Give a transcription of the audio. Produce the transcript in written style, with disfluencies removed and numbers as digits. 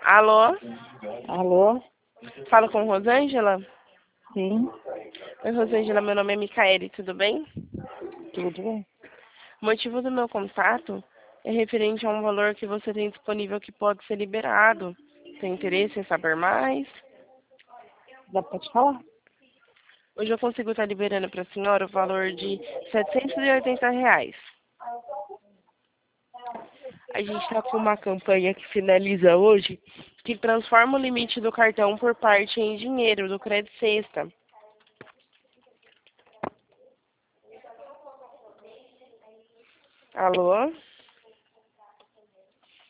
Alô? Alô? Falo com Rosângela? Sim, Oi, Rosângela, meu nome é Micaele, tudo bem? tudo bem. O motivo do meu contato é referente a um valor que você tem disponível que pode ser liberado. Tem interesse em saber mais? Pode falar? Hoje eu consigo estar liberando para a senhora o valor de R$ 780. A gente está com uma campanha que finaliza hoje, que transforma o limite do cartão por parte em dinheiro, do Crédito Sexta. Alô?